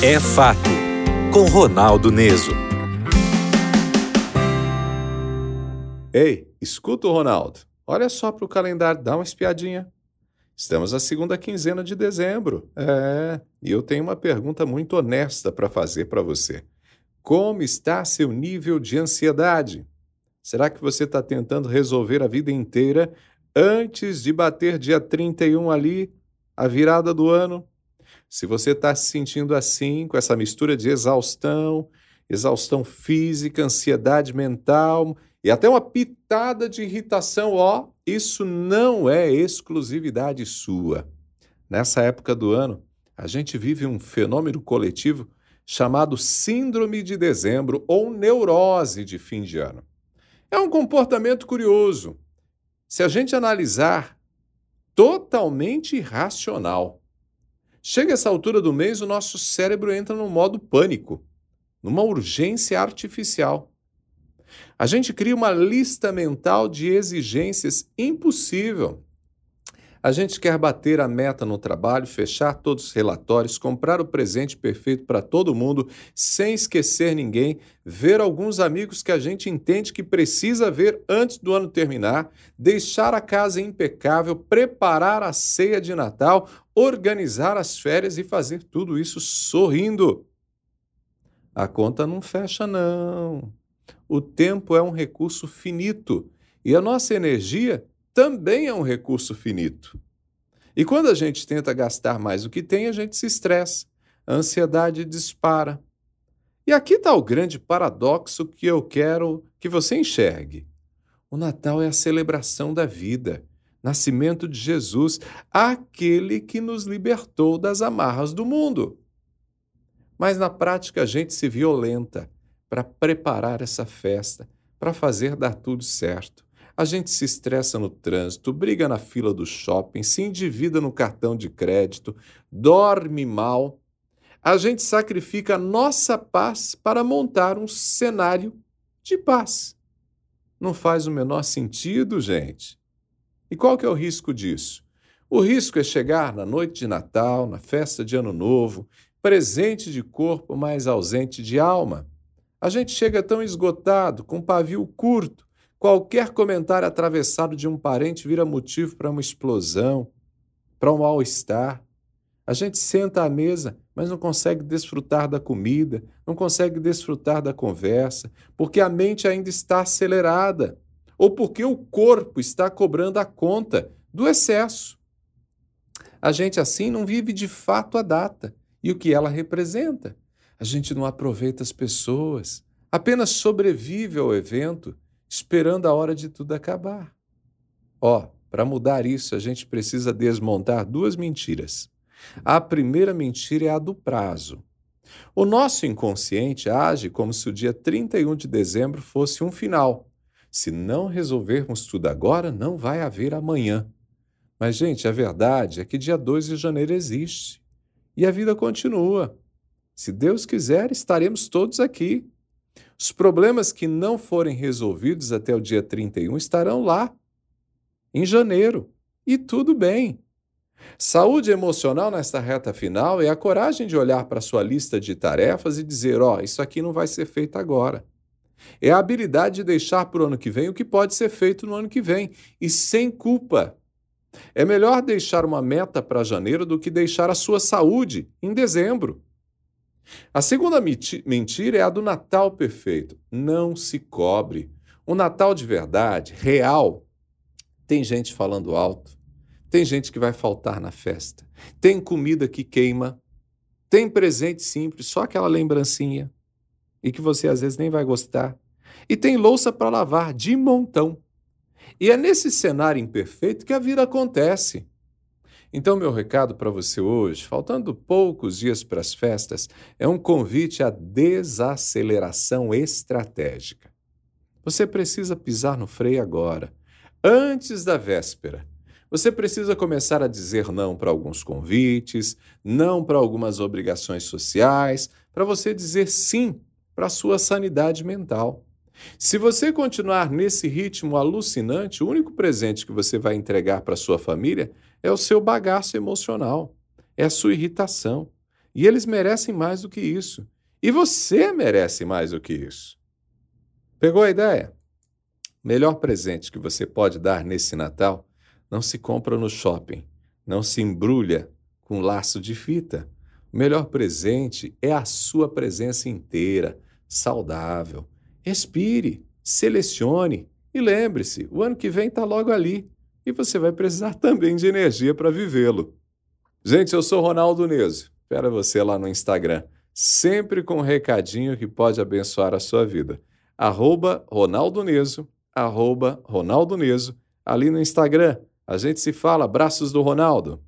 É Fato, com Ronaldo Neso. Ei, escuta o Ronaldo. Olha só para o calendário, dá uma espiadinha. Estamos na segunda quinzena de dezembro. E eu tenho uma pergunta muito honesta para fazer para você. Como está seu nível de ansiedade? Será que você está tentando resolver a vida inteira antes de bater dia 31 ali, a virada do ano? Se você está se sentindo assim, com essa mistura de exaustão física, ansiedade mental e até uma pitada de irritação, isso não é exclusividade sua. Nessa época do ano, a gente vive um fenômeno coletivo chamado Síndrome de Dezembro ou neurose de fim de ano. É um comportamento curioso. Se a gente analisar, totalmente irracional. Chega essa altura do mês, o nosso cérebro entra no modo pânico, numa urgência artificial. A gente cria uma lista mental de exigências impossível. A gente quer bater a meta no trabalho, fechar todos os relatórios, comprar o presente perfeito para todo mundo, sem esquecer ninguém, ver alguns amigos que a gente entende que precisa ver antes do ano terminar, deixar a casa impecável, preparar a ceia de Natal, organizar as férias e fazer tudo isso sorrindo. A conta não fecha, não. O tempo é um recurso finito e a nossa energia também é um recurso finito. E quando a gente tenta gastar mais do que tem, a gente se estressa, a ansiedade dispara. E aqui está o grande paradoxo que eu quero que você enxergue. O Natal é a celebração da vida, nascimento de Jesus, aquele que nos libertou das amarras do mundo. Mas na prática a gente se violenta para preparar essa festa, para fazer dar tudo certo. A gente se estressa no trânsito, briga na fila do shopping, se endivida no cartão de crédito, dorme mal. A gente sacrifica a nossa paz para montar um cenário de paz. Não faz o menor sentido, gente. E qual que é o risco disso? O risco é chegar na noite de Natal, na festa de Ano Novo, presente de corpo, mas ausente de alma. A gente chega tão esgotado, com pavio curto, qualquer comentário atravessado de um parente vira motivo para uma explosão, para um mal-estar. A gente senta à mesa, mas não consegue desfrutar da comida, não consegue desfrutar da conversa, porque a mente ainda está acelerada, ou porque o corpo está cobrando a conta do excesso. A gente assim não vive de fato a data e o que ela representa. A gente não aproveita as pessoas, apenas sobrevive ao evento, esperando a hora de tudo acabar. Para mudar isso, a gente precisa desmontar duas mentiras. A primeira mentira é a do prazo. O nosso inconsciente age como se o dia 31 de dezembro fosse um final. Se não resolvermos tudo agora, não vai haver amanhã. Mas, gente, a verdade é que dia 2 de janeiro existe. E a vida continua. Se Deus quiser, estaremos todos aqui. Os problemas que não forem resolvidos até o dia 31 estarão lá, em janeiro. E tudo bem. Saúde emocional nesta reta final é a coragem de olhar para a sua lista de tarefas e dizer, isso aqui não vai ser feito agora. É a habilidade de deixar para o ano que vem o que pode ser feito no ano que vem, e sem culpa. É melhor deixar uma meta para janeiro do que deixar a sua saúde em dezembro. A segunda mentira é a do Natal perfeito. Não se cobre. O Natal de verdade, real, tem gente falando alto, tem gente que vai faltar na festa, tem comida que queima, tem presente simples, só aquela lembrancinha, e que você às vezes nem vai gostar, e tem louça para lavar de montão. E é nesse cenário imperfeito que a vida acontece. Então, meu recado para você hoje, faltando poucos dias para as festas, é um convite à desaceleração estratégica. Você precisa pisar no freio agora, antes da véspera. Você precisa começar a dizer não para alguns convites, não para algumas obrigações sociais, para você dizer sim para a sua sanidade mental. Se você continuar nesse ritmo alucinante, o único presente que você vai entregar para sua família é o seu bagaço emocional, é a sua irritação, E eles merecem mais do que isso. E você merece mais do que isso. Pegou a ideia? Melhor presente que você pode dar nesse Natal não se compra no shopping, não se embrulha com laço de fita. O melhor presente é a sua presença inteira, saudável. Respire, selecione e lembre-se, o ano que vem está logo ali e você vai precisar também de energia para vivê-lo. Gente, eu sou Ronaldo Neso. Espero você lá no Instagram, sempre com um recadinho que pode abençoar a sua vida. @Ronaldo Neso, @Ronaldo Neso, ali no Instagram. A gente se fala. Abraços do Ronaldo.